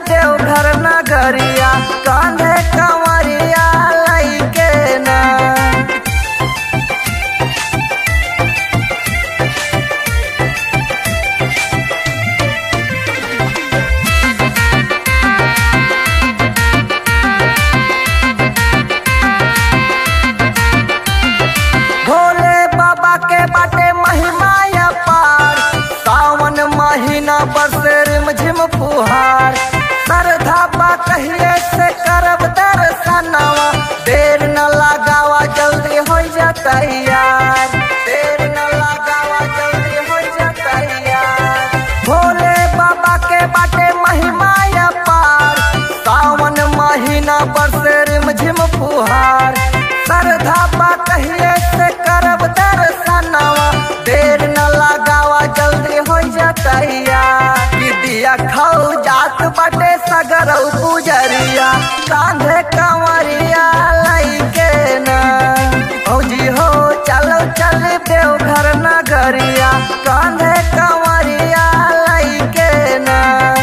देवघर नगरिया, कांधे कंवरिया लइके ना। भोले बाबा के बाटे महिमा अपार, सावन महीना बरसे रिमझिम फुहार। श्रद्धा बा कहिए से करब दर्शनवा, देर न लगावा जल्दी हो जा तैयार, देर न लगावा जल्दी हो जा तैयार। भोले बाबा के बाटे महिमा अपार, सावन महीना बरसे रिमझिम फुहार। श्रद्धा बा कहिए से करब दर्शनवा, देर न लगावा जल्दी हो जा तैयार। दिया खाऊ जात बाटे सगरौ पुजरिया, कांधे कंवरिया लइके ना। फौजी हो चलो चल देवघर नगरिया, कांधे कंवरिया लइके ना।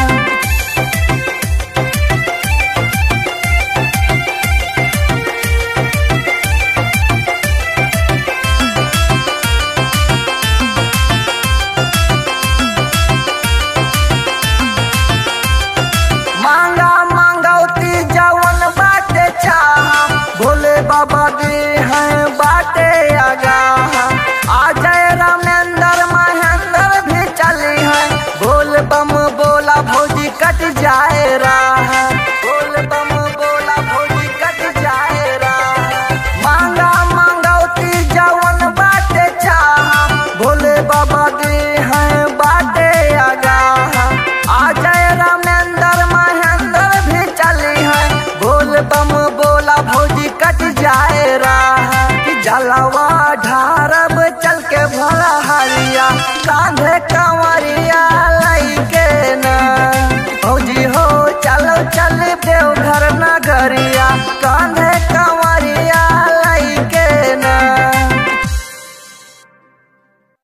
मांगा मांगौती जवन बाटे चाहा, भोले बाबा दे हैं बाटे आगा। अजय रामेंद्र महेंद्र भी चली हैं, बोल बम बोला भौजी कट जाए राह, बोल बम बोला भौजी कट जाए राह। मांगा मांगौती जवन बाटे चाहा, भोले बाबा दे हैं बाटे आगा। अजय रामेंद्र महेंद्र भी चली हैं, बोल बम बोला भौजी कट जाए राह। जलवा ढारब चल के भोला हरिया, कांधे कंवरिया लइके ना। भौजी